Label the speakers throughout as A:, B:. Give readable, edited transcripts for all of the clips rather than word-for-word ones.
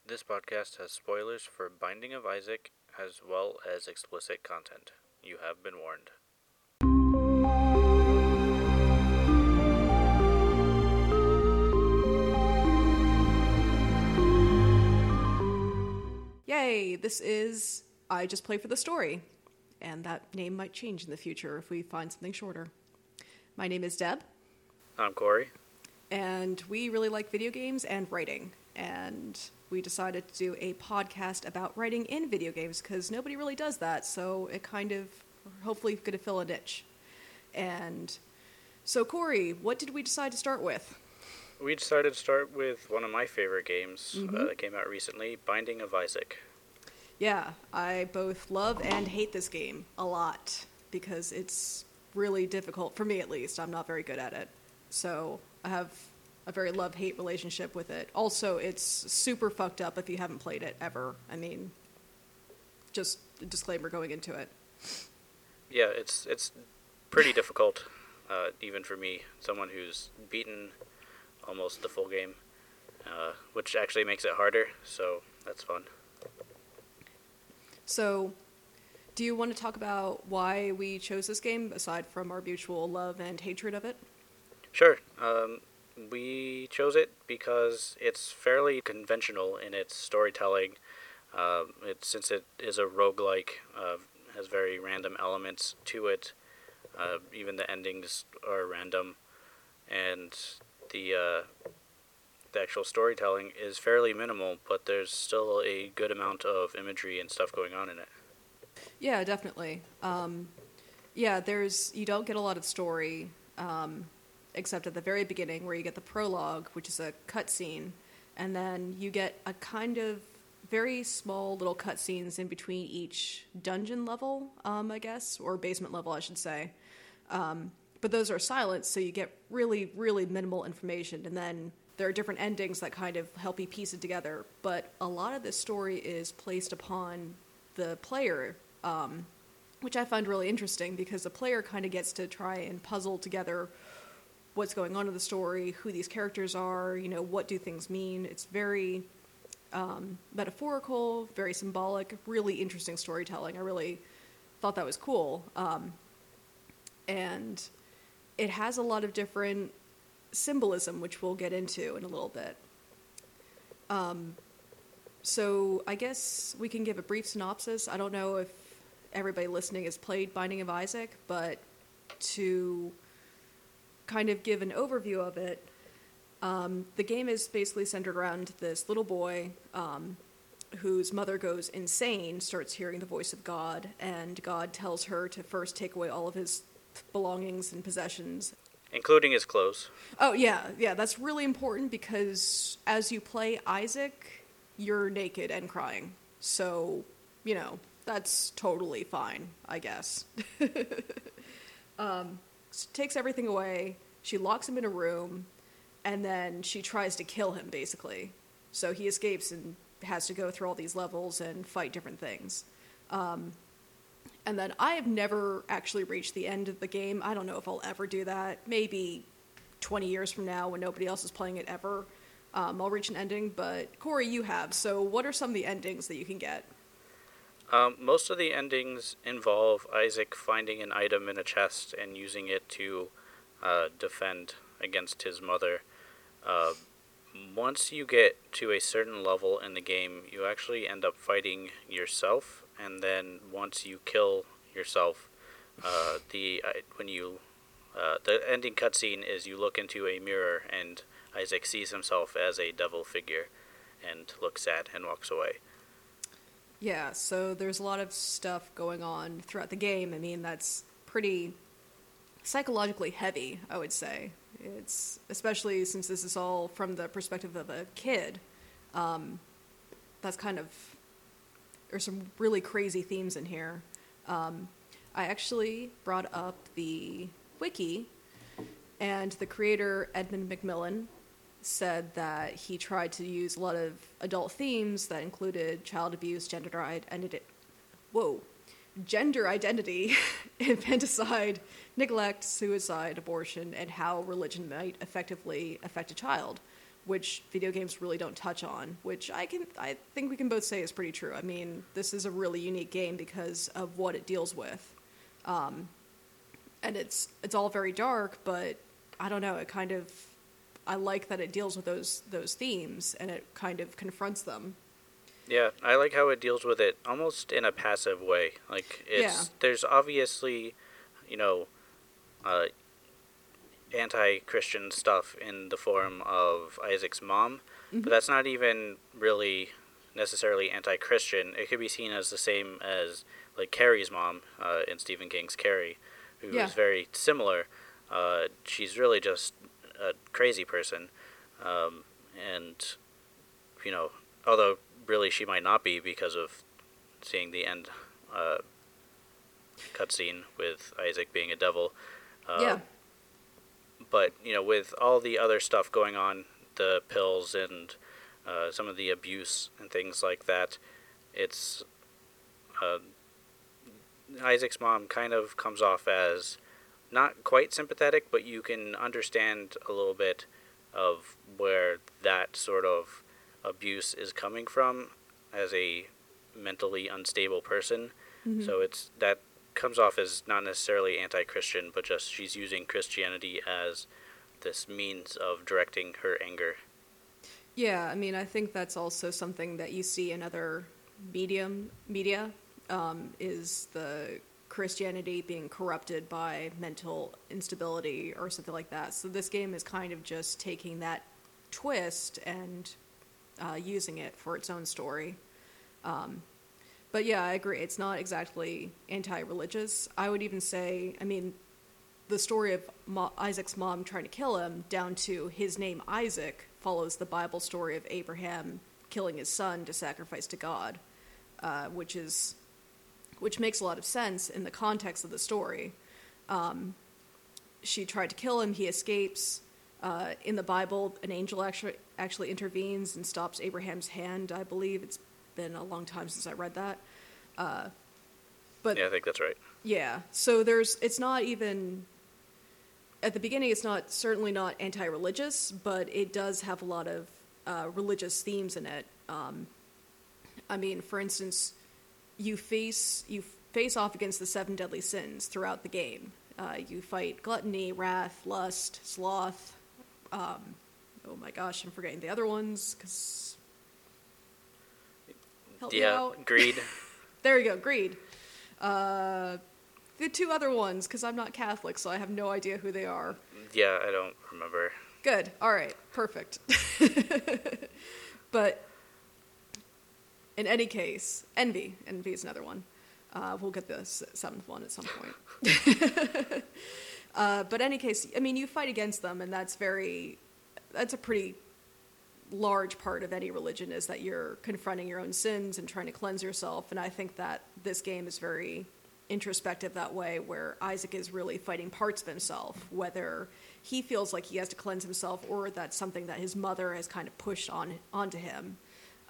A: This podcast has spoilers for Binding of Isaac as well as explicit content. You have been warned.
B: Yay, this is I Just Play for the Story. And that name might change in the future if we find something shorter. My name is Deb.
A: I'm Corey.
B: And we really like video games and writing. And we decided to do a podcast about writing in video games because nobody really does that. So it kind of, hopefully, going to fill a niche. And so, Corey, what did we decide to start with?
A: We decided to start with one of my favorite games that came out recently, Binding of Isaac.
B: Yeah, I both love and hate this game a lot because it's really difficult, for me at least. I'm not very good at it. So I have a very love-hate relationship with it. Also, it's super fucked up if you haven't played it ever. I mean, just a disclaimer going into it.
A: Yeah, it's pretty difficult, even for me, someone who's beaten almost the full game, which actually makes it harder, so that's fun.
B: So, do you want to talk about why we chose this game, aside from our mutual love and hatred of it?
A: Sure. We chose it because it's fairly conventional in its storytelling. Since it is a roguelike, has very random elements to it. Even the endings are random, and the actual storytelling is fairly minimal, but there's still a good amount of imagery and stuff going on in it.
B: Yeah, definitely. You don't get a lot of story, except at the very beginning where you get the prologue, which is a cutscene, and then you get a kind of very small little cutscenes in between each dungeon level, I guess, or basement level, I should say. But those are silent, so you get really, really minimal information, and then there are different endings that kind of help you piece it together. But a lot of this story is placed upon the player, which I find really interesting because the player kind of gets to try and puzzle together what's going on in the story, who these characters are, what do things mean. It's very metaphorical, very symbolic, really interesting storytelling. I really thought that was cool. And it has a lot of different symbolism, which we'll get into in a little bit. So I guess we can give a brief synopsis. I don't know if everybody listening has played Binding of Isaac, but to kind of give an overview of it, the game is basically centered around this little boy whose mother goes insane, starts hearing the voice of God, and God tells her to first take away all of his belongings and possessions.
A: Including his clothes.
B: Oh, yeah, that's really important because as you play Isaac, you're naked and crying. So, that's totally fine, I guess. Takes everything away, she locks him in a room, and then she tries to kill him, basically. So he escapes and has to go through all these levels and fight different things. And then I have never actually reached the end of the game. I don't know if I'll ever do that. Maybe 20 years from now when nobody else is playing it ever, I'll reach an ending. But Corey, you have. So what are some of the endings that you can get?
A: Most of the endings involve Isaac finding an item in a chest and using it to defend against his mother. Once you get to a certain level in the game, you actually end up fighting yourself, and then once you kill yourself, the ending cutscene is you look into a mirror, and Isaac sees himself as a devil figure, and looks sad and walks away.
B: Yeah, so there's a lot of stuff going on throughout the game. I mean, that's pretty psychologically heavy, I would say. It's, especially since this is all from the perspective of a kid, that's kind of, there's some really crazy themes in here. I actually brought up the wiki, and the creator, Edmund McMillan, said that he tried to use a lot of adult themes that included child abuse, gender identity, infanticide, neglect, suicide, abortion, and how religion might effectively affect a child, which video games really don't touch on, which I think we can both say is pretty true. I mean, this is a really unique game because of what it deals with. And it's all very dark, but I don't know, I like that it deals with those themes and it kind of confronts them.
A: Yeah, I like how it deals with it almost in a passive way. Like, there's obviously, uh, anti-Christian stuff in the form of Isaac's mom, but that's not even really necessarily anti-Christian. It could be seen as the same as, like, Carrie's mom in Stephen King's Carrie, who is very similar. She's really just a crazy person, and, although really she might not be because of seeing the end cutscene with Isaac being a devil. But, with all the other stuff going on, the pills and some of the abuse and things like that, it's... Isaac's mom kind of comes off as not quite sympathetic, but you can understand a little bit of where that sort of abuse is coming from as a mentally unstable person. So that comes off as not necessarily anti-Christian, but just she's using Christianity as this means of directing her anger.
B: Yeah, I mean, I think that's also something that you see in other media, is the Christianity being corrupted by mental instability or something like that. So this game is kind of just taking that twist and using it for its own story. But yeah, I agree. It's not exactly anti-religious. I would even say, I mean, the story of Isaac's mom trying to kill him, down to his name Isaac, follows the Bible story of Abraham killing his son to sacrifice to God, which makes a lot of sense in the context of the story. She tried to kill him. He escapes. In the Bible, an angel actually intervenes and stops Abraham's hand, I believe. It's been a long time since I read that. But
A: yeah, I think that's right.
B: Yeah, so it's not even, at the beginning it's certainly not anti-religious, but it does have a lot of religious themes in it. I mean, for instance, you face off against the 7 deadly sins throughout the game. You fight gluttony, wrath, lust, sloth. Oh my gosh, I'm forgetting the other ones, because... Help me out.
A: Greed.
B: There you go, greed. The 2 other ones, because I'm not Catholic, so I have no idea who they are.
A: Yeah, I don't remember.
B: Good, alright, perfect. But, in any case, envy. Envy is another one. We'll get the 7th one at some point. But in any case, I mean, you fight against them, and that's a pretty large part of any religion, is that you're confronting your own sins and trying to cleanse yourself. And I think that this game is very introspective that way, where Isaac is really fighting parts of himself, whether he feels like he has to cleanse himself or that's something that his mother has kind of pushed onto him.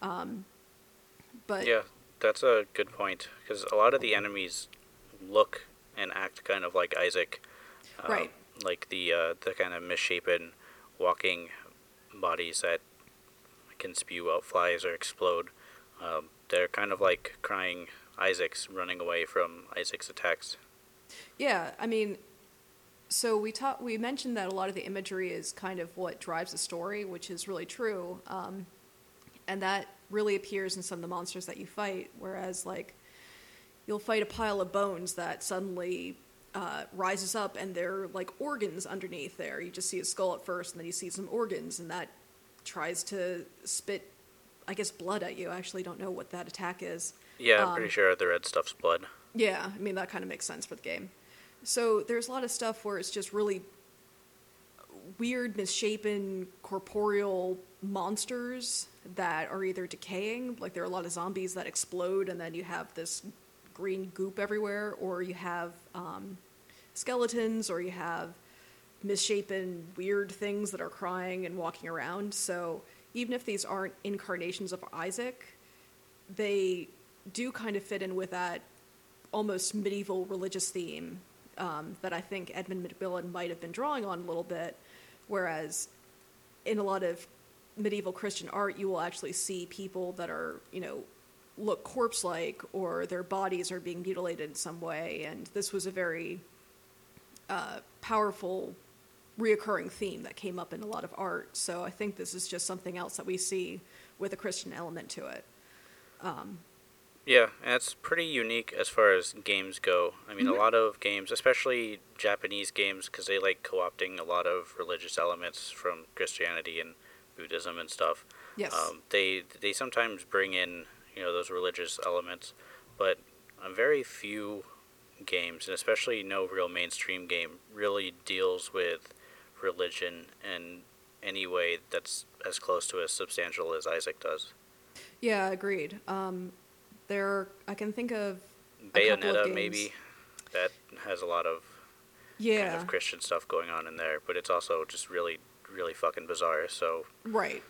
B: But
A: yeah, that's a good point, because a lot of the enemies look and act kind of like Isaac.
B: Right.
A: Like the kind of misshapen walking bodies that can spew out flies or explode. They're kind of like crying Isaacs running away from Isaac's attacks.
B: Yeah, I mean, so we mentioned that a lot of the imagery is kind of what drives the story, which is really true. And that really appears in some of the monsters that you fight, whereas, like, you'll fight a pile of bones that suddenly rises up, and they're like organs underneath there. You just see a skull at first, and then you see some organs, and that tries to spit, I guess, blood at you. I actually don't know what that attack is.
A: Yeah, I'm pretty sure the red stuff's blood.
B: Yeah, I mean, that kind of makes sense for the game. So there's a lot of stuff where it's just really weird, misshapen, corporeal monsters that are either decaying, like there are a lot of zombies that explode, and then you have this green goop everywhere, or you have skeletons, or you have misshapen, weird things that are crying and walking around. So even if these aren't incarnations of Isaac, they do kind of fit in with that almost medieval religious theme that I think Edmund Macmillan might have been drawing on a little bit, whereas in a lot of medieval Christian art, you will actually see people that are, look corpse-like, or their bodies are being mutilated in some way. And this was a very powerful, reoccurring theme that came up in a lot of art. So I think this is just something else that we see with a Christian element to it.
A: Yeah, and it's pretty unique as far as games go. I mean, a lot of games, especially Japanese games, because they like co-opting a lot of religious elements from Christianity and Buddhism and stuff.
B: Yes.
A: They sometimes bring in, those religious elements, but very few games, and especially no real mainstream game, really deals with religion in any way that's as close to as substantial as Isaac does.
B: Yeah, agreed. I can think of a couple of
A: Bayonetta,
B: games.
A: maybe, that has a lot of kind of Christian stuff going on in there, but it's also just really, really fucking bizarre. So
B: right.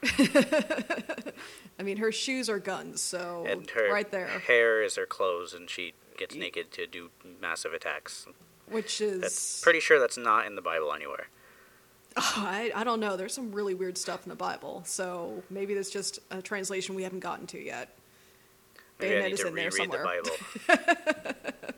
B: I mean, her shoes are guns, so
A: and her
B: right there.
A: hair is her clothes, and she gets naked to do massive attacks.
B: Which is
A: That's pretty sure that's not in the Bible anywhere.
B: I don't know. There's some really weird stuff in the Bible, so maybe that's just a translation we haven't gotten to yet.
A: Maybe I need to reread the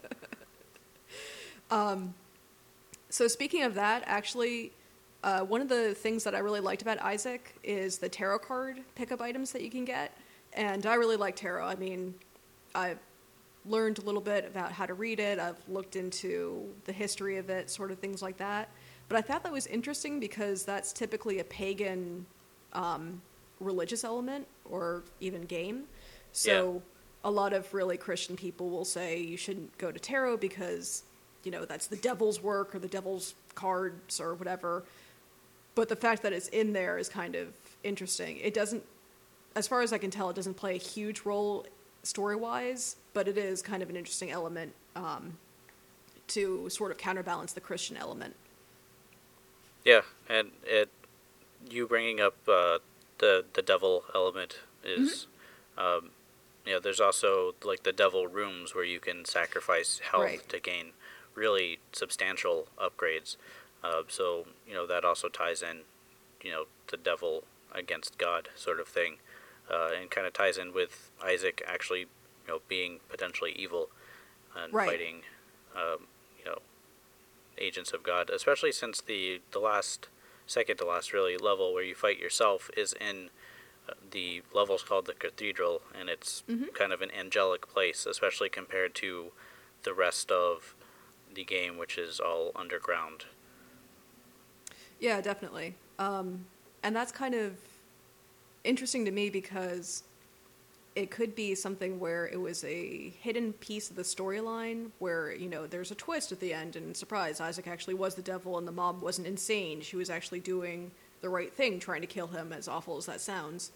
B: Bible. So speaking of that, actually, one of the things that I really liked about Isaac is the tarot card pickup items that you can get. And I really like tarot. I mean, I've learned a little bit about how to read it. I've looked into the history of it, sort of things like that. But I thought that was interesting because that's typically a pagan religious element or even game. So a lot of really Christian people will say you shouldn't go to tarot because, that's the devil's work or the devil's cards or whatever. But the fact that it's in there is kind of interesting. It doesn't, as far as I can tell, it doesn't play a huge role story-wise, but it is kind of an interesting element to sort of counterbalance the Christian element.
A: Yeah, and you bringing up the devil element is, there's also like the devil rooms where you can sacrifice health to gain really substantial upgrades. So that also ties in, the devil against God sort of thing, and kind of ties in with Isaac actually, being potentially evil and fighting, agents of God, especially since the second to last really level where you fight yourself is in the level's called the Cathedral, and it's kind of an angelic place, especially compared to the rest of the game, which is all underground.
B: Yeah, definitely. And that's kind of interesting to me because it could be something where it was a hidden piece of the storyline where, there's a twist at the end and surprise, Isaac actually was the devil and the mom wasn't insane. She was actually doing the right thing, trying to kill him, as awful as that sounds.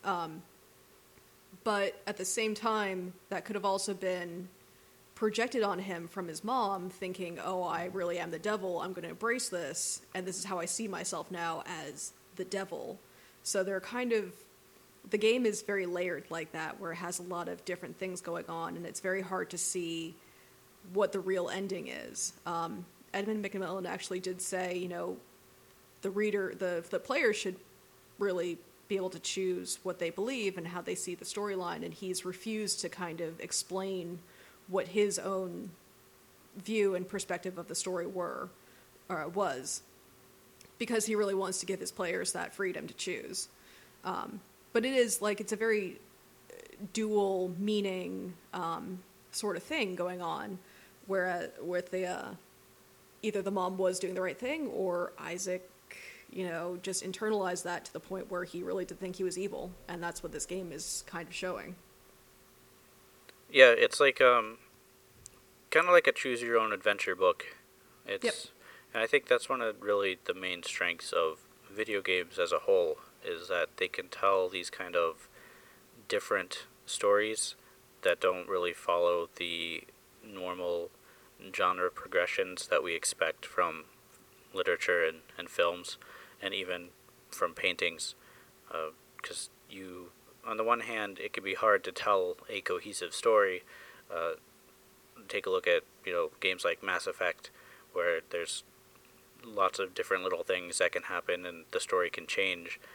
B: But at the same time, that could have also been projected on him from his mom, thinking, oh, I really am the devil, I'm going to embrace this, and this is how I see myself now as the devil. So they're kind of, the game is very layered like that, where it has a lot of different things going on, and it's very hard to see what the real ending is. Edmund McMillen actually did say, the reader, the player should really be able to choose what they believe and how they see the storyline, and he's refused to kind of explain what his own view and perspective of the story was, because he really wants to give his players that freedom to choose. But it is like, it's a very dual meaning sort of thing going on, where with the either the mom was doing the right thing or Isaac, just internalized that to the point where he really did think he was evil, and that's what this game is kind of showing.
A: Yeah, it's like kind of like a choose your own adventure book. And I think that's one of really the main strengths of video games as a whole, is that they can tell these kind of different stories that don't really follow the normal genre progressions that we expect from literature and films, and even from paintings. Because on the one hand, it can be hard to tell a cohesive story. Take a look at games like Mass Effect, where there's lots of different little things that can happen and the story can change.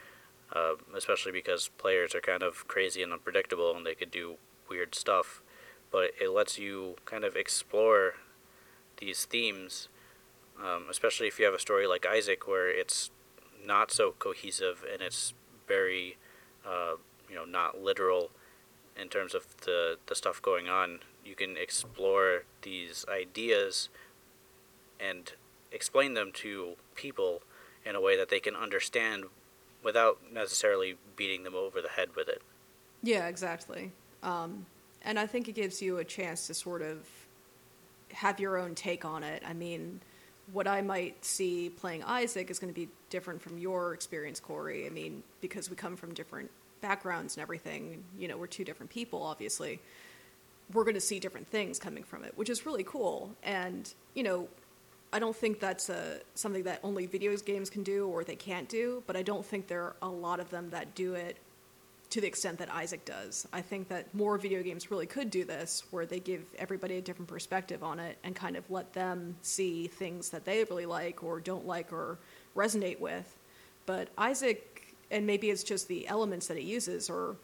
A: especially because players are kind of crazy and unpredictable and they could do weird stuff. But it lets you kind of explore these themes, especially if you have a story like Isaac where it's not so cohesive and it's very, not literal in terms of the stuff going on. You can explore these ideas and explain them to people in a way that they can understand without necessarily beating them over the head with it.
B: Yeah, exactly. And I think it gives you a chance to sort of have your own take on it. I mean, what I might see playing Isaac is going to be different from your experience, Corey. I mean, because we come from different backgrounds and everything, we're two different people, obviously. We're going to see different things coming from it, which is really cool. And, I don't think that's something that only video games can do or they can't do, but I don't think there are a lot of them that do it to the extent that Isaac does. I think that more video games really could do this, where they give everybody a different perspective on it and kind of let them see things that they really like or don't like or resonate with. But Isaac, and maybe it's just the elements that it uses or,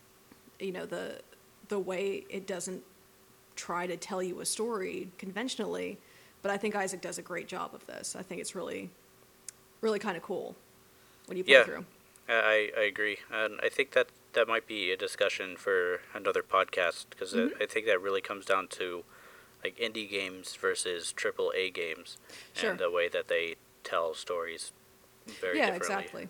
B: the way it doesn't try to tell you a story conventionally, but I think Isaac does a great job of this. I think it's really, really kind of cool when you play through.
A: I agree, and I think that might be a discussion for another podcast, because I think that really comes down to like indie games versus AAA games,
B: Sure.
A: and the way that they tell stories very differently.
B: Exactly.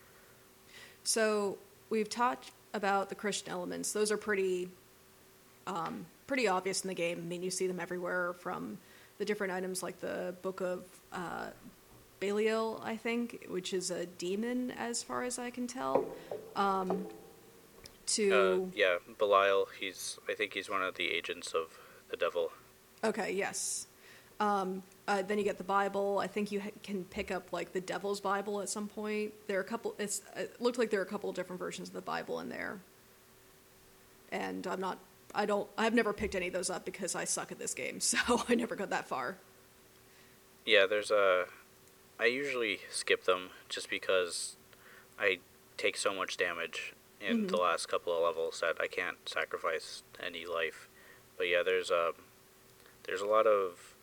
B: So we've talked about the Christian elements. Those are pretty obvious in the game. I mean, you see them everywhere, from the different items like the Book of Belial, I think, which is a demon as far as I can tell.
A: Belial, I think he's one of the agents of the devil.
B: Okay, yes. Then you get the Bible. I think you can pick up like the Devil's Bible at some point. There are a couple. It looked like there are a couple of different versions of the Bible in there. And I've never picked any of those up because I suck at this game, so I never got that far.
A: Yeah, I usually skip them just because I take so much damage in the last couple of levels that I can't sacrifice any life. But yeah, there's a lot of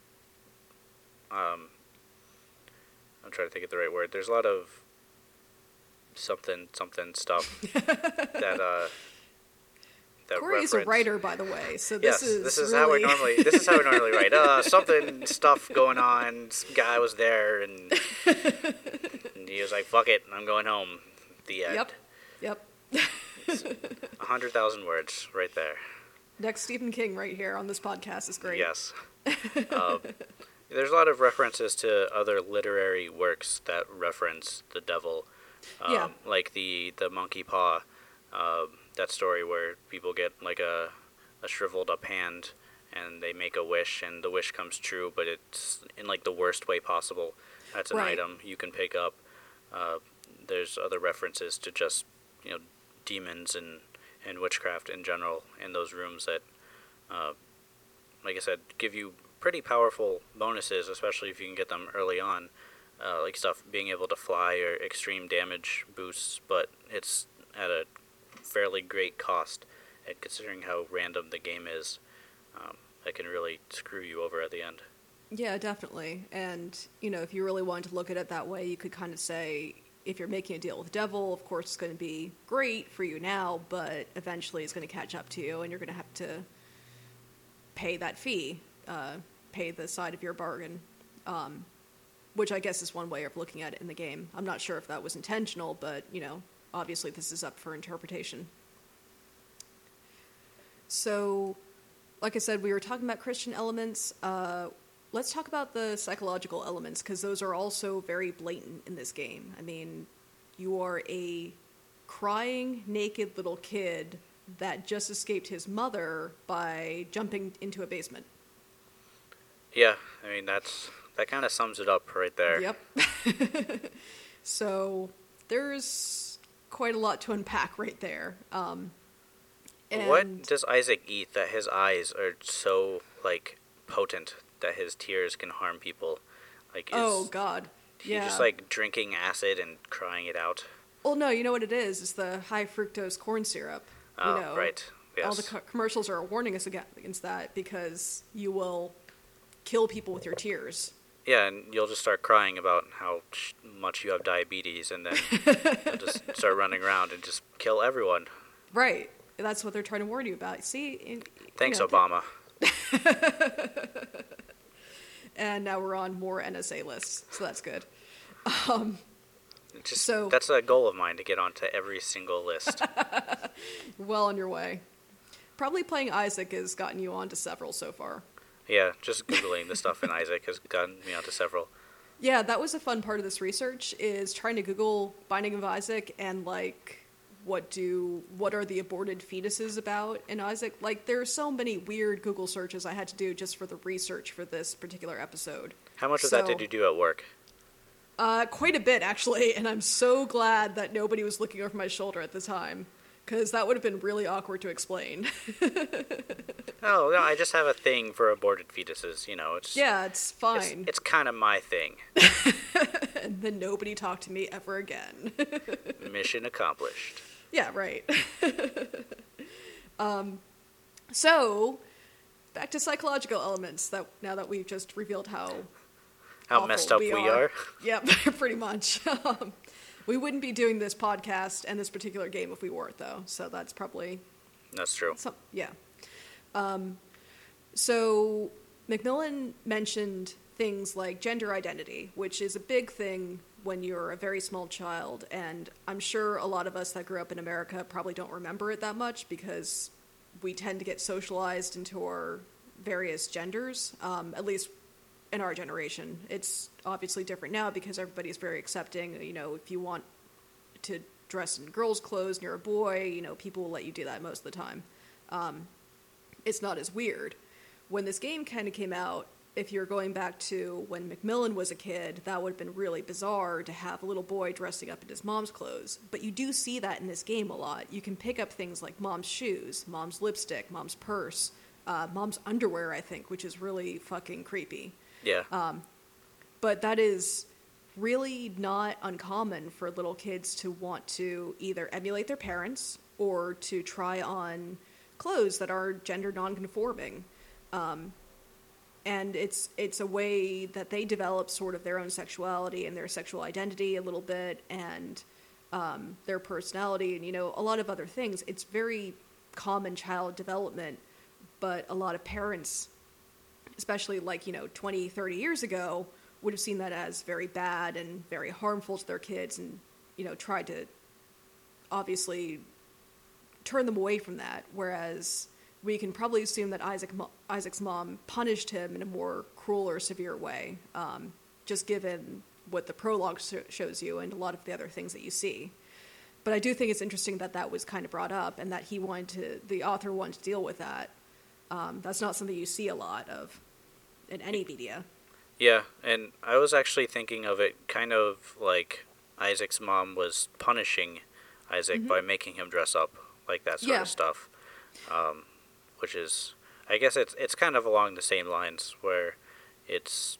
A: I'm trying to think of the right word. There's a lot of something stuff that
B: Corey's a writer, by the way, so this is
A: how
B: really...
A: this is how I normally write. Something stuff going on. Some guy was there, and he was like, "Fuck it, I'm going home." The end.
B: Yep.
A: 100,000 words right there.
B: Next Stephen King right here on this podcast is great.
A: Yes. There's a lot of references to other literary works that reference the devil. Like the Monkey Paw. That story where people get like a shriveled up hand and they make a wish and the wish comes true, but it's in like the worst way possible. That's an item you can pick up. There's other references to just, demons and witchcraft in general in those rooms that, like I said, give you pretty powerful bonuses, especially if you can get them early on. Like stuff being able to fly or extreme damage boosts, but it's at a fairly great cost, and considering how random the game is, that can really screw you over at the end.
B: Yeah, definitely. And, if you really wanted to look at it that way, you could kind of say, if you're making a deal with the devil, of course it's going to be great for you now, but eventually it's going to catch up to you, and you're going to have to pay that fee, pay the side of your bargain, which I guess is one way of looking at it in the game. I'm not sure if that was intentional, but, obviously this is up for interpretation. So, like I said, we were talking about Christian elements. Let's talk about the psychological elements, because those are also very blatant in this game. I mean, you are a crying, naked little kid that just escaped his mother by jumping into a basement.
A: Yeah, I mean, that kind of sums it up right there.
B: Yep. So, there's quite a lot to unpack right there.
A: What does Isaac eat that his eyes are so, potent that his tears can harm people?
B: Oh, God.
A: He just, drinking acid and crying it out?
B: Well, no, you know what it is? It's the high fructose corn syrup.
A: Oh, right. Yes.
B: All the commercials are warning us against that because you will kill people with your tears.
A: Yeah, and you'll just start crying about how much you have diabetes, and then you'll just start running around and just kill everyone.
B: Right. That's what they're trying to warn you about. See?
A: Thanks, Obama.
B: And now we're on more NSA lists, so that's good.
A: That's a goal of mine, to get onto every single list.
B: Well on your way. Probably playing Isaac has gotten you onto several so far.
A: Yeah, just Googling the stuff in Isaac has gotten me onto several.
B: Yeah, that was a fun part of this research, is trying to Google Binding of Isaac and, like, what are the aborted fetuses about in Isaac? Like, there are so many weird Google searches I had to do just for the research for this particular episode.
A: How much of that did you do at work?
B: Quite a bit, actually, and I'm so glad that nobody was looking over my shoulder at the time, because that would have been really awkward to explain.
A: Oh, no, I just have a thing for aborted fetuses,
B: It's fine.
A: It's kind of my thing.
B: And then nobody talked to me ever again.
A: Mission accomplished.
B: Yeah, right. So, back to psychological elements, now that we've just revealed how
A: messed up we are.
B: Yep, pretty much. We wouldn't be doing this podcast and this particular game if we weren't, though. So that's probably...
A: That's true.
B: Yeah. So Macmillan mentioned things like gender identity, which is a big thing when you're a very small child. And I'm sure a lot of us that grew up in America probably don't remember it that much because we tend to get socialized into our various genders, at least in our generation. It's obviously different now because everybody's very accepting. If you want to dress in girls' clothes and you're a boy, people will let you do that most of the time. It's not as weird. When this game kind of came out, if you're going back to when Macmillan was a kid, that would have been really bizarre to have a little boy dressing up in his mom's clothes. But you do see that in this game a lot. You can pick up things like mom's shoes, mom's lipstick, mom's purse, mom's underwear, I think, which is really fucking creepy.
A: Yeah.
B: But that is really not uncommon for little kids to want to either emulate their parents or to try on clothes that are gender non-conforming. And it's a way that they develop sort of their own sexuality and their sexual identity a little bit, and their personality and, a lot of other things. It's very common child development, but a lot of parents, especially 20, 30 years ago, would have seen that as very bad and very harmful to their kids and, tried to obviously turn them away from that, whereas we can probably assume that Isaac's mom punished him in a more cruel or severe way, just given what the prologue shows you and a lot of the other things that you see. But I do think it's interesting that that was kind of brought up and that the author wanted to deal with that. That's not something you see a lot of in any media.
A: Yeah, and I was actually thinking of it kind of like Isaac's mom was punishing Isaac by making him dress up like that sort of stuff. Which is, I guess it's kind of along the same lines where it's,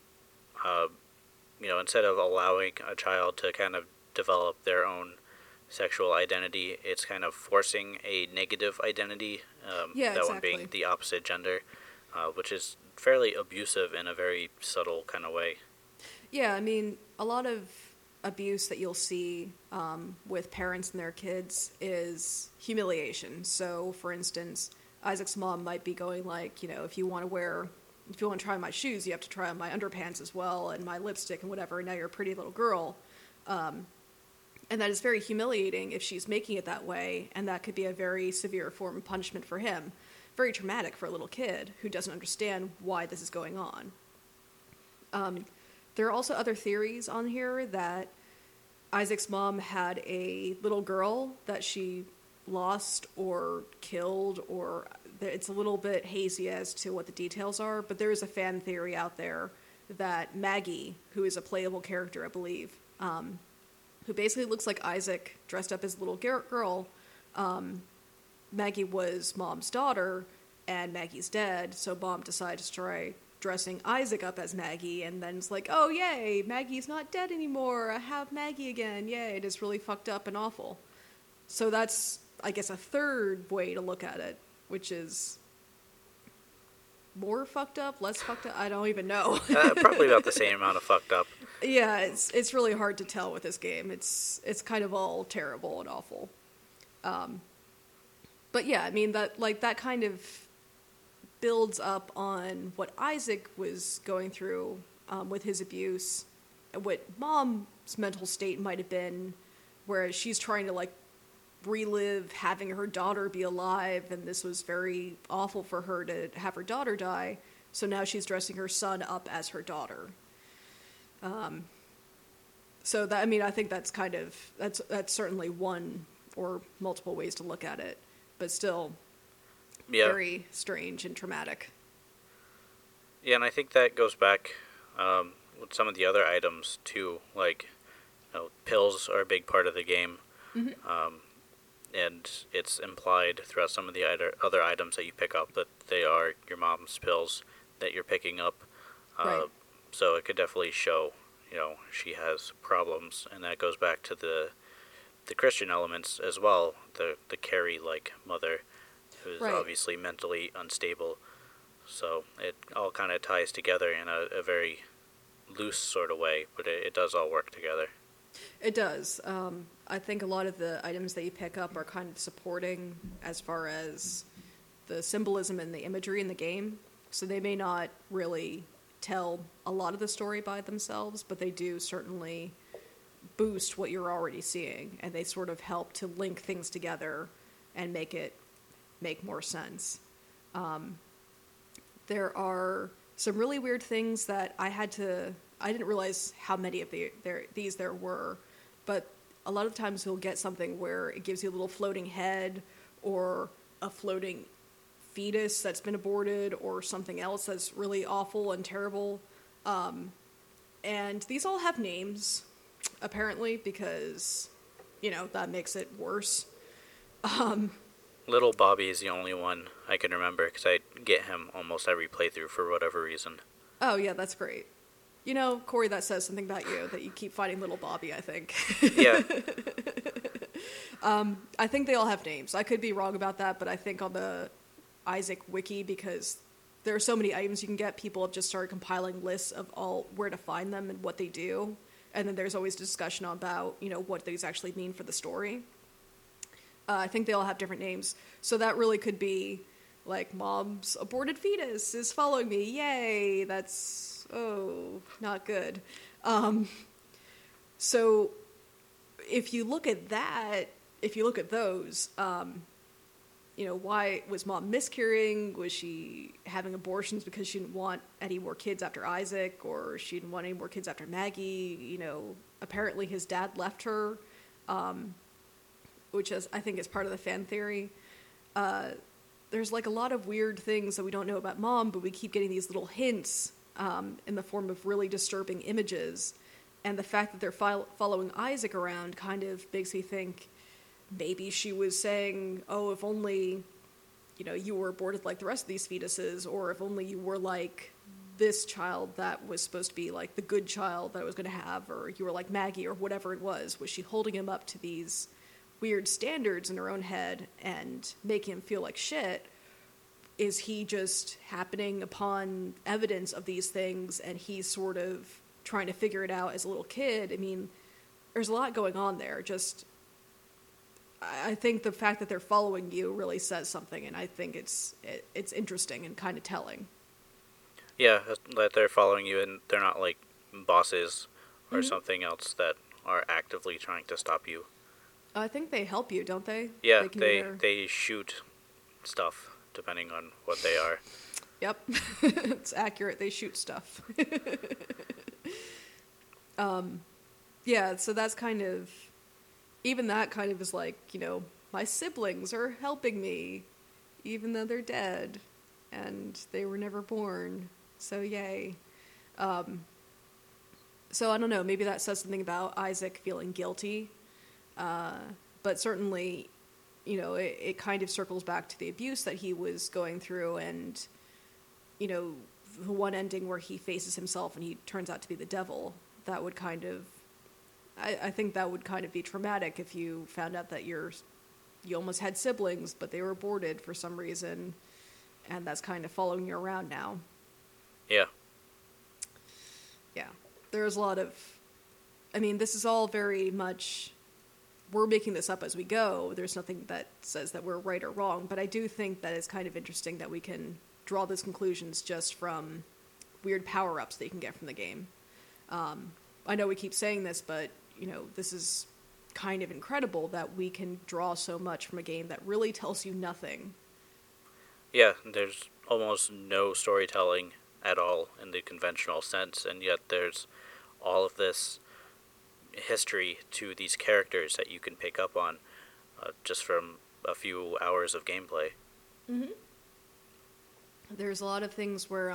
A: instead of allowing a child to kind of develop their own sexual identity, it's kind of forcing a negative identity, that one being the opposite gender, which is fairly abusive in a very subtle kind of way.
B: Yeah, I mean, a lot of abuse that you'll see with parents and their kids is humiliation. So, for instance, Isaac's mom might be going like, if you want to try on my shoes, you have to try on my underpants as well and my lipstick and whatever, and now you're a pretty little girl. And that is very humiliating if she's making it that way, and that could be a very severe form of punishment for him. Very traumatic for a little kid who doesn't understand why this is going on. There are also other theories on here that Isaac's mom had a little girl that she lost or killed, or it's a little bit hazy as to what the details are, but there is a fan theory out there that Maggie, who is a playable character, I believe, who basically looks like Isaac dressed up as a little girl, Maggie was Mom's daughter, and Maggie's dead, so Mom decided to try dressing Isaac up as Maggie, and then it's like, oh yay, Maggie's not dead anymore, I have Maggie again, yay. It is really fucked up and awful. So that's, I guess, a third way to look at it, which is more fucked up, less fucked up, I don't even know.
A: Probably about the same amount of fucked up.
B: Yeah, it's really hard to tell with this game. It's kind of all terrible and awful. But yeah, I mean, that kind of builds up on what Isaac was going through with his abuse, what Mom's mental state might have been, whereas she's trying to, like, relive having her daughter be alive, and this was very awful for her to have her daughter die, so now she's dressing her son up as her daughter. So that, I mean, I think that's kind of, that's certainly one or multiple ways to look at it, but still very strange and traumatic.
A: Yeah, and I think that goes back with some of the other items too, like, you know, pills are a big part of the game.
B: Mm-hmm.
A: And it's implied throughout some of the other items that you pick up that they are your mom's pills that you're picking up.
B: Right.
A: So it could definitely show, you know, she has problems, and that goes back to the Christian elements as well. The Carrie-like mother, who's
B: Right.
A: obviously mentally unstable. So it all kind of ties together in a very loose sort of way, but it does all work together.
B: It does. I think a lot of the items that you pick up are kind of supporting as far as the symbolism and the imagery in the game. So they may not really tell a lot of the story by themselves, but they do certainly boost what you're already seeing, and they sort of help to link things together and make more sense. There are some really weird things that I didn't realize how many of these there were, but a lot of times you'll get something where it gives you a little floating head or a floating fetus that's been aborted or something else that's really awful and terrible. And these all have names, apparently, because, you know, that makes it worse.
A: Little Bobby is the only one I can remember because I get him almost every playthrough for whatever reason.
B: Oh, yeah, that's great. You know, Corey, that says something about you, that you keep fighting Little Bobby, I think.
A: Yeah.
B: I think they all have names. I could be wrong about that, but I think on the Isaac wiki, because there are so many items you can get, people have just started compiling lists of all where to find them and what they do. And then there's always discussion about, you know, what these actually mean for the story. I think they all have different names. So that really could be, like, Mom's aborted fetus is following me. Yay! That's, not good. So if you look at that, if you look at those, you know, why was Mom miscarrying? Was she having abortions because she didn't want any more kids after Isaac, or she didn't want any more kids after Maggie? You know, apparently his dad left her, which is, I think, is part of the fan theory. There's, like, a lot of weird things that we don't know about Mom, but we keep getting these little hints in the form of really disturbing images. And the fact that they're following Isaac around kind of makes me think maybe she was saying, oh, if only, you know, you were aborted like the rest of these fetuses, or if only you were like this child that was supposed to be like the good child that I was going to have, or you were like Maggie, or whatever it was. Was she holding him up to these weird standards in her own head and making him feel like shit? Is he just happening upon evidence of these things and he's sort of trying to figure it out as a little kid? I mean, there's a lot going on there. Just, I think the fact that they're following you really says something, and I think it's interesting and kind of telling.
A: Yeah, that they're following you and they're not like bosses or something else that are actively trying to stop you.
B: I think they help you, don't they?
A: Yeah, they shoot stuff depending on what they are.
B: Yep, it's accurate. They shoot stuff. Yeah, so that's kind of, even that kind of is like, you know, my siblings are helping me, even though they're dead, and they were never born, so yay. So I don't know, maybe that says something about Isaac feeling guilty, but certainly, you know, it kind of circles back to the abuse that he was going through, and, you know, the one ending where he faces himself and he turns out to be the devil, that would kind of, I think that would kind of be traumatic if you found out that you almost had siblings, but they were aborted for some reason, and that's kind of following you around now.
A: Yeah.
B: Yeah. There's a lot of, I mean, this is all very much, we're making this up as we go. There's nothing that says that we're right or wrong, but I do think that it's kind of interesting that we can draw those conclusions just from weird power-ups that you can get from the game. I know we keep saying this, but, this is kind of incredible that we can draw so much from a game that really tells you nothing.
A: Yeah, there's almost no storytelling at all in the conventional sense, and yet there's all of this history to these characters that you can pick up on just from a few hours of gameplay.
B: Mm-hmm. There's a lot of things where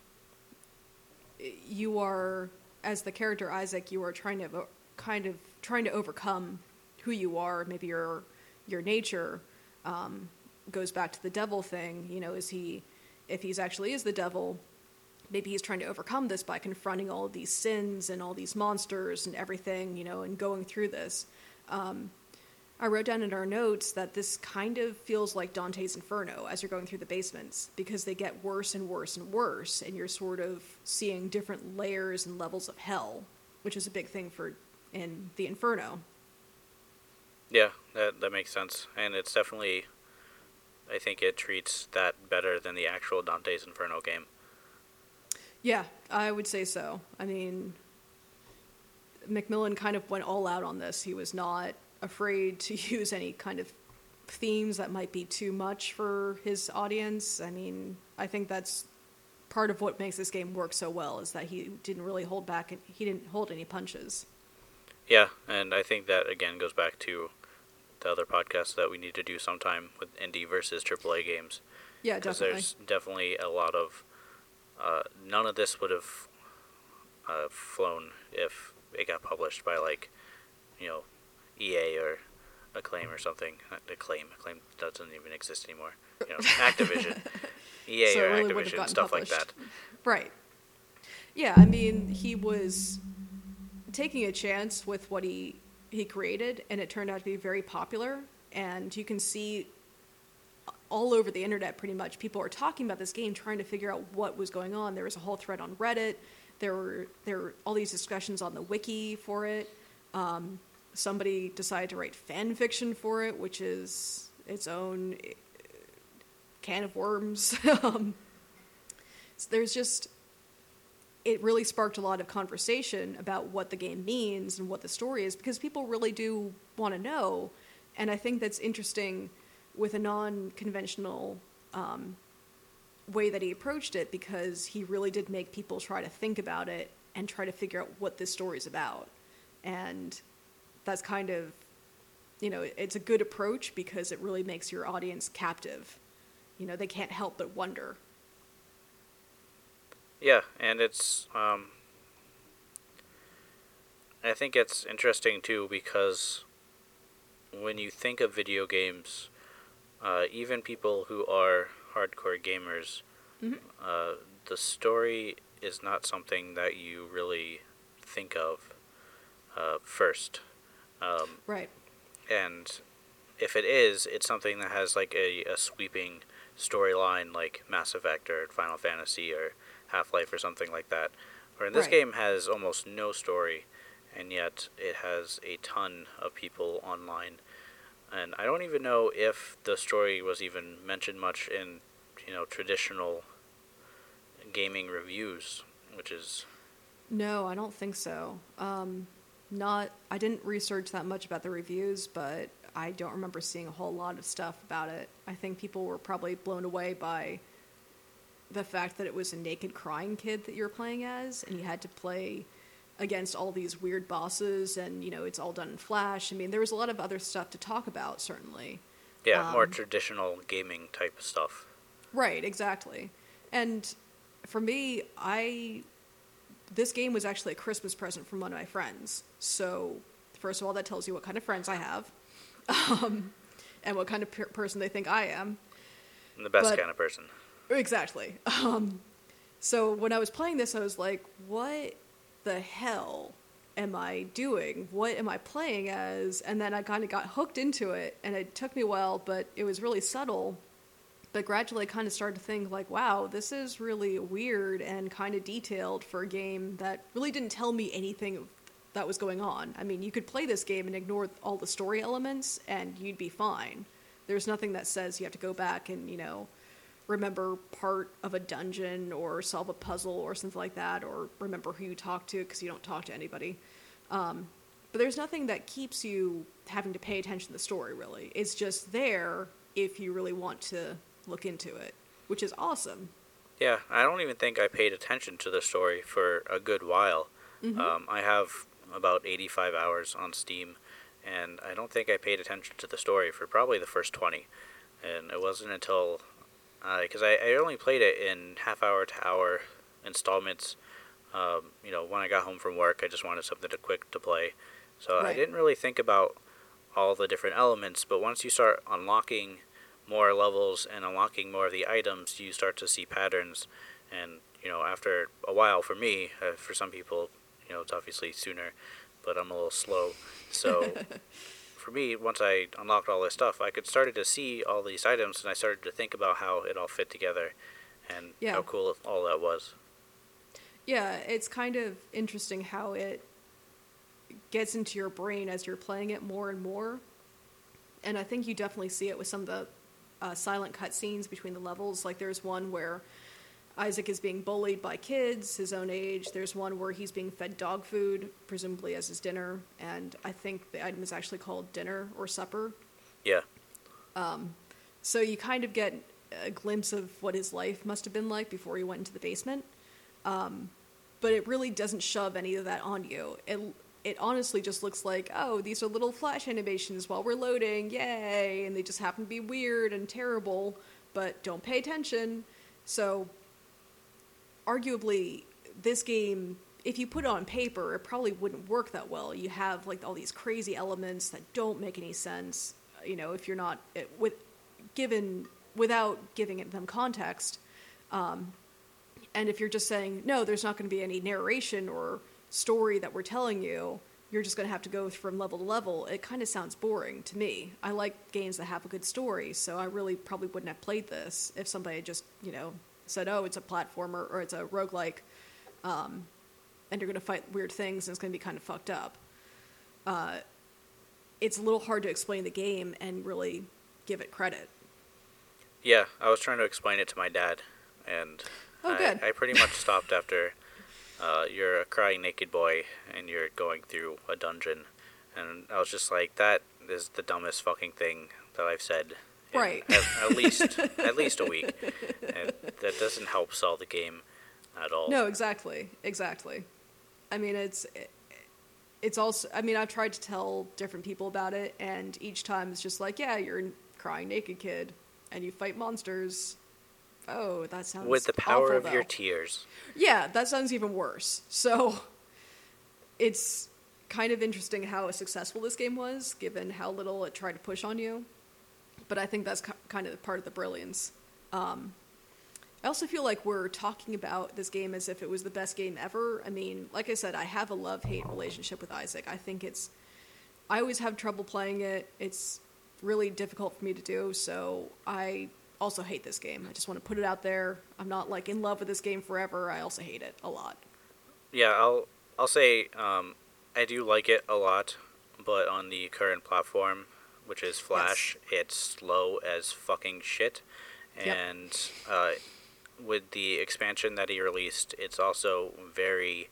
B: you are, as the character Isaac, you are trying to overcome who you are. Maybe your nature goes back to the devil thing. If he's actually is the devil, maybe he's trying to overcome this by confronting all of these sins and all these monsters and everything, and going through this. I wrote down in our notes that this kind of feels like Dante's Inferno as you're going through the basements, because they get worse and worse and worse, and you're sort of seeing different layers and levels of hell, which is a big thing in the Inferno.
A: Yeah, that makes sense. And it's definitely, I think it treats that better than the actual Dante's Inferno game.
B: Yeah, I would say so. I mean, Macmillan kind of went all out on this. He was not afraid to use any kind of themes that might be too much for his audience. I mean, I think that's part of what makes this game work so well, is that he didn't really hold back, and he didn't hold any punches.
A: Yeah, and I think that, again, goes back to the other podcast that we need to do sometime with indie versus AAA games.
B: Yeah, definitely.
A: Because there's definitely a lot of... none of this would have flown if it got published by, EA or Acclaim or something. Acclaim doesn't even exist anymore. Activision. EA
B: so
A: or
B: really
A: Activision, stuff
B: published.
A: like that.
B: Right. Yeah, I mean, he was taking a chance with what he created, and it turned out to be very popular, and you can see all over the internet pretty much people are talking about this game, trying to figure out what was going on. There was a whole thread on Reddit. There were all these discussions on the wiki for it. Somebody decided to write fan fiction for it, which is its own can of worms. So there's just, it really sparked a lot of conversation about what the game means and what the story is, because people really do want to know. And I think that's interesting with a non-conventional way that he approached it, because he really did make people try to think about it and try to figure out what this story is about. And that's kind of, it's a good approach, because it really makes your audience captive. They can't help but wonder.
A: Yeah, and it's, I think it's interesting too, because when you think of video games, even people who are hardcore gamers,
B: Mm-hmm.
A: The story is not something that you really think of first.
B: Right.
A: And if it is, it's something that has a sweeping storyline like Mass Effect or Final Fantasy or Half-Life or something like that. Where in this game has almost no story, and yet it has a ton of people online. And I don't even know if the story was even mentioned much in, traditional gaming reviews, which is...
B: No, I don't think so. I didn't research that much about the reviews, but I don't remember seeing a whole lot of stuff about it. I think people were probably blown away by the fact that it was a naked crying kid that you're playing as, and you had to play against all these weird bosses, and, it's all done in Flash. I mean, there was a lot of other stuff to talk about, certainly.
A: Yeah, more traditional gaming type stuff.
B: Right, exactly. And for me, this game was actually a Christmas present from one of my friends. So, first of all, that tells you what kind of friends I have, and what kind of person they think I am.
A: The best kind of person.
B: Exactly. So when I was playing this, I was like, what the hell am I doing? What am I playing as? And then I kind of got hooked into it, and it took me a while, but it was really subtle. But gradually, I kind of started to think, like, wow, this is really weird and kind of detailed for a game that really didn't tell me anything that was going on. I mean, you could play this game and ignore all the story elements, and you'd be fine. There's nothing that says you have to go back and, remember part of a dungeon or solve a puzzle or something like that, or remember who you talk to because you don't talk to anybody. But there's nothing that keeps you having to pay attention to the story, really. It's just there if you really want to look into it, which is awesome.
A: Yeah, I don't even think I paid attention to the story for a good while. I have about 85 hours on Steam, and I don't think I paid attention to the story for probably the first 20. And it wasn't until because I only played it in half-hour to hour installments. When I got home from work, I just wanted something quick to play. So
B: Right.
A: I didn't really think about all the different elements, but once you start unlocking more levels and unlocking more of the items, you start to see patterns. And, after a while, for me, for some people, it's obviously sooner, but I'm a little slow. So for me, once I unlocked all this stuff, I could started to see all these items, and I started to think about how it all fit together and
B: Yeah.
A: how cool all that was.
B: Yeah, it's kind of interesting how it gets into your brain as you're playing it more and more. And I think you definitely see it with some of the silent cutscenes between the levels. Like there's one where Isaac is being bullied by kids his own age. There's one where he's being fed dog food, presumably as his dinner. And I think the item is actually called dinner or supper.
A: Yeah.
B: So you kind of get a glimpse of what his life must have been like before he went into the basement. But it really doesn't shove any of that on you. It honestly just looks like, oh, these are little flash animations while we're loading, yay! And they just happen to be weird and terrible, but don't pay attention. So, arguably, this game, if you put it on paper, it probably wouldn't work that well. You have like all these crazy elements that don't make any sense. If you're not without giving them context. And if you're just saying, no, there's not going to be any narration or story that we're telling you, you're just going to have to go from level to level, it kind of sounds boring to me. I like games that have a good story, so I really probably wouldn't have played this if somebody had just, said, oh, it's a platformer or it's a roguelike, and you're going to fight weird things and it's going to be kind of fucked up. It's a little hard to explain the game and really give it credit.
A: Yeah, I was trying to explain it to my dad, and
B: good.
A: I pretty much stopped after you're a crying naked boy and you're going through a dungeon, and I was just like, that is the dumbest fucking thing that I've said in
B: Right.
A: at least a week, and that doesn't help sell the game at all.
B: No, exactly. I mean, it's also, I mean, I've tried to tell different people about it, and each time it's just like, yeah, you're a crying naked kid, and you fight monsters. Oh, that sounds
A: With the power
B: awful,
A: of your
B: though.
A: tears.
B: Yeah, that sounds even worse. So, it's kind of interesting how successful this game was, given how little it tried to push on you. But I think that's kind of part of the brilliance. I also feel like we're talking about this game as if it was the best game ever. I mean, like I said, I have a love-hate relationship with Isaac. I always have trouble playing it. It's really difficult for me to do, so I also hate this game. I just want to put it out there. I'm not like in love with this game forever. I also hate it a lot.
A: Yeah, I'll say I do like it a lot, but on the current platform, which is Flash, it's slow as fucking shit.
B: Yep.
A: And with the expansion that he released, it's also very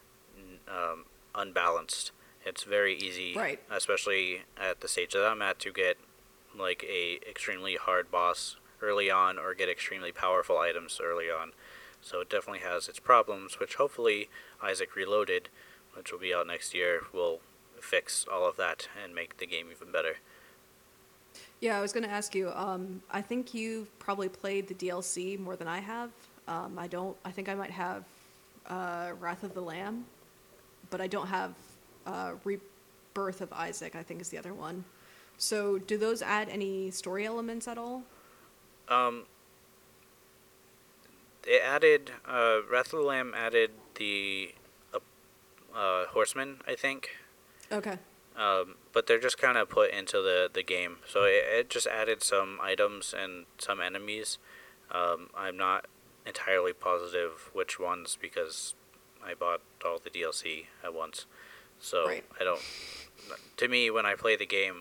A: unbalanced. It's very easy,
B: Right.
A: especially at the stage that I'm at, to get like a extremely hard boss early on or get extremely powerful items early on. So it definitely has its problems, which hopefully Isaac Reloaded, which will be out next year, will fix all of that and make the game even better.
B: Yeah, I was going to ask you. I think you've probably played the DLC more than I have. I don't. I think I might have Wrath of the Lamb, but I don't have Rebirth of Isaac. I think is the other one. So, do those add any story elements at all?
A: it added Wrath of the Lamb added the horsemen, I think.
B: Okay.
A: But they're just kind of put into the game, so it just added some items and some enemies. I'm not entirely positive which ones because I bought all the DLC at once. So
B: Right.
A: I don't. To me, when I play the game,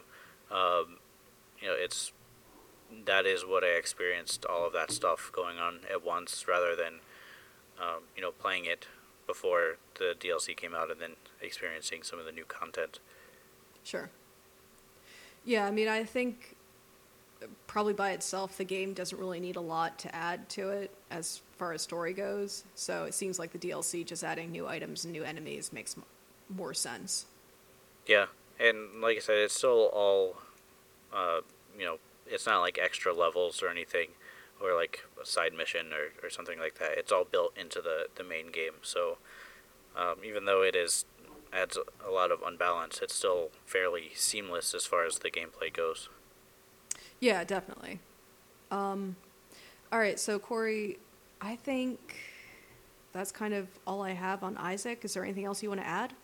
A: it's that is what I experienced. All of that stuff going on at once, rather than playing it before the DLC came out and then experiencing some of the new content.
B: Sure. Yeah, I mean, I think probably by itself, the game doesn't really need a lot to add to it as far as story goes. So it seems like the DLC just adding new items and new enemies makes more sense.
A: Yeah, and like I said, it's still all, it's not like extra levels or anything, or like a side mission or something like that. It's all built into the main game. So even though it adds a lot of unbalance, it's still fairly seamless as far as the gameplay goes.
B: Yeah, definitely. All right, so Corey, I think that's kind of all I have on Isaac. Is there anything else you want to add?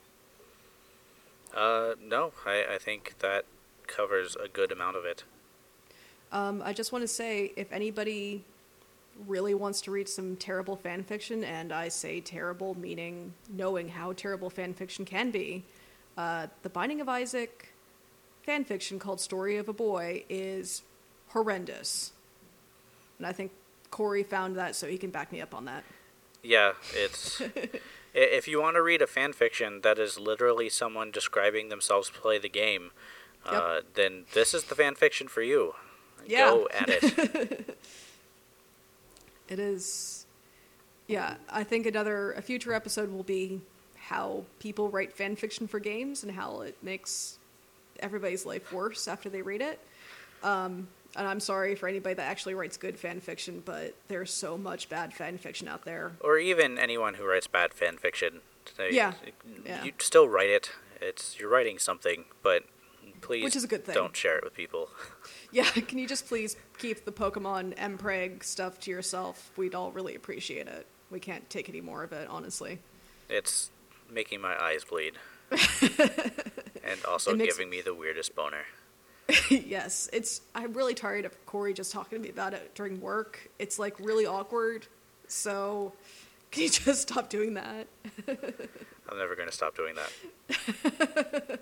A: No, I think that covers a good amount of it.
B: I just want to say, if anybody really wants to read some terrible fan fiction, and I say terrible meaning knowing how terrible fan fiction can be, The Binding of Isaac fan fiction called Story of a Boy is horrendous. And I think Corey found that, so he can back me up on that.
A: Yeah, it's if you want to read a fan fiction that is literally someone describing themselves play the game, then this is the fan fiction for you.
B: Yeah.
A: Go at it.
B: It is. Yeah, I think a future episode will be how people write fan fiction for games and how it makes everybody's life worse after they read it. And I'm sorry for anybody that actually writes good fan fiction, but there's so much bad fan fiction out there.
A: Or even anyone who writes bad fan fiction.
B: Yeah.
A: You still write it. You're writing something, but please
B: Which is a good thing.
A: Don't share it with people.
B: Yeah, can you just please keep the Pokemon Mpreg stuff to yourself? We'd all really appreciate it. We can't take any more of it, honestly.
A: It's making my eyes bleed. And also giving me the weirdest boner.
B: Yes, I'm really tired of Corey just talking to me about it during work. It's like really awkward. So, can you just stop doing that?
A: I'm never going to stop doing that.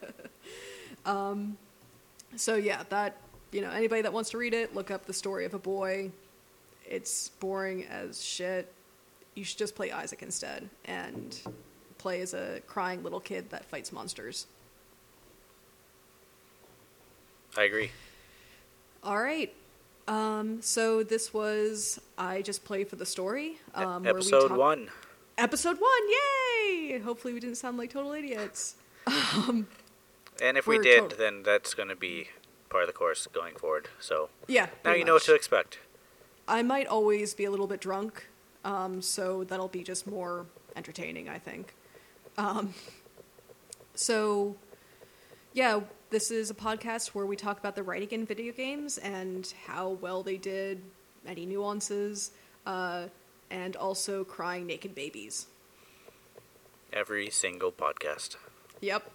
B: So yeah, anybody that wants to read it, look up The Story of a Boy. It's boring as shit. You should just play Isaac instead and play as a crying little kid that fights monsters.
A: I agree.
B: All right. So this was I Just Play for the Story.
A: Episode 1.
B: Episode 1, yay! Hopefully we didn't sound like total idiots.
A: And if we did, then that's going to be part of the course going forward. So
B: yeah,
A: now you know what to expect.
B: I might always be a little bit drunk, so that'll be just more entertaining, I think. So, yeah, this is a podcast where we talk about the writing in video games and how well they did, any nuances, and also crying naked babies.
A: Every single podcast.
B: Yep.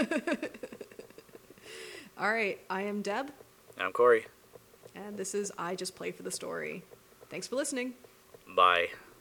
B: All right, I am Deb.
A: I'm Corey.
B: And this is I Just Play for the Story. Thanks for listening.
A: Bye.